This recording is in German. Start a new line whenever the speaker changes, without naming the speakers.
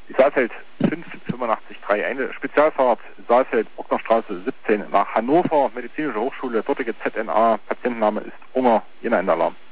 die Saalfeld 5883, eine Spezialfahrt Saalfeld-Brucknerstraße 17 nach Hannover, Medizinische Hochschule, dortige ZNA, Patientenname ist Unger, Jena in der Alarm.